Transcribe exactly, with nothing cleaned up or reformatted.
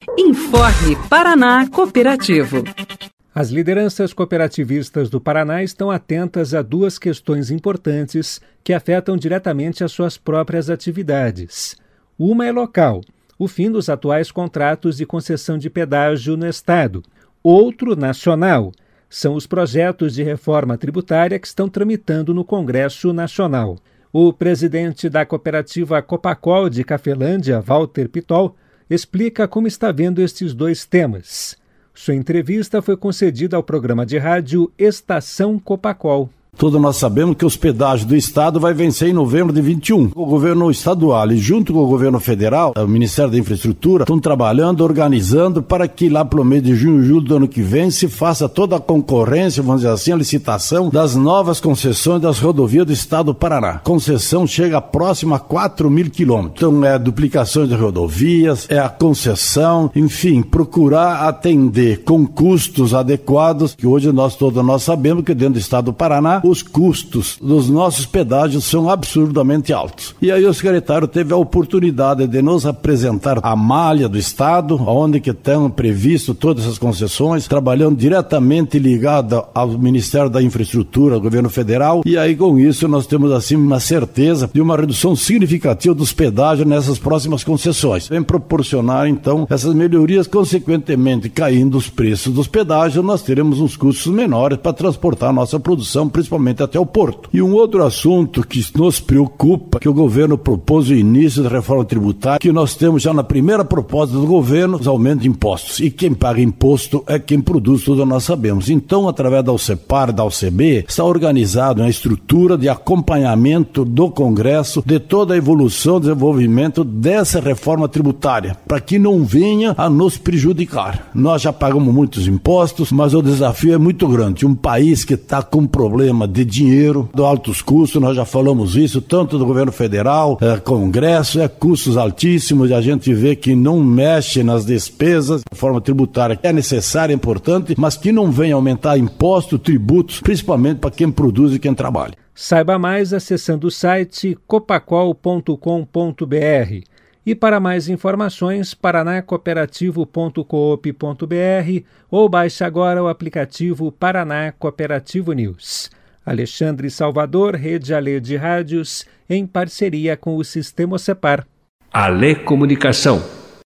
Informe Paraná Cooperativo. As lideranças cooperativistas do Paraná estão atentas a duas questões importantes que afetam diretamente as suas próprias atividades. Uma é local, o fim dos atuais contratos de concessão de pedágio no Estado. Outro, nacional, são os projetos de reforma tributária que estão tramitando no Congresso Nacional. O presidente da cooperativa Copacol de Cafelândia, Walter Pitol, explica como está vendo estes dois temas. Sua entrevista foi concedida ao programa de rádio Estação Copacol. Todos nós sabemos que os pedágios do Estado vai vencer em novembro de vinte e um. O governo estadual e junto com o governo federal, o Ministério da Infraestrutura, estão trabalhando, organizando para que lá pelo mês de junho, julho do ano que vem se faça toda a concorrência, vamos dizer assim, a licitação das novas concessões das rodovias do Estado do Paraná. A concessão chega próxima a quatro mil quilômetros. Então é a duplicação de rodovias, é a concessão, enfim, procurar atender com custos adequados, que hoje nós todos nós sabemos que dentro do Estado do Paraná os custos dos nossos pedágios são absurdamente altos. E aí o secretário teve a oportunidade de nos apresentar a malha do Estado, onde que estão previstas todas essas concessões, trabalhando diretamente ligado ao Ministério da Infraestrutura, ao governo federal, e aí com isso nós temos assim uma certeza de uma redução significativa dos pedágios nessas próximas concessões. Vem proporcionar então essas melhorias, consequentemente caindo os preços dos pedágios, nós teremos uns custos menores para transportar a nossa produção, principalmente até o porto. E um outro assunto que nos preocupa, que o governo propôs o início da reforma tributária, que nós temos já na primeira proposta do governo, os aumentos de impostos. E quem paga imposto é quem produz, tudo nós sabemos. Então, através da Alcepar, da A C B, está organizado uma estrutura de acompanhamento do Congresso de toda a evolução, desenvolvimento dessa reforma tributária, para que não venha a nos prejudicar. Nós já pagamos muitos impostos, mas o desafio é muito grande. Um país que está com problema de dinheiro, de altos custos, nós já falamos isso, tanto do governo federal, é, Congresso, é custos altíssimos, e a gente vê que não mexe nas despesas de forma tributária, que é necessária, é importante, mas que não venha aumentar impostos, tributos, principalmente para quem produz e quem trabalha. Saiba mais acessando o site copacol ponto com ponto b r. E para mais informações, paraná cooperativo ponto coop ponto b r ou baixe agora o aplicativo Paraná Cooperativo News. Alexandre Salvador, Rede Alê de Rádios, em parceria com o Sistema Cepar. Alê Comunicação.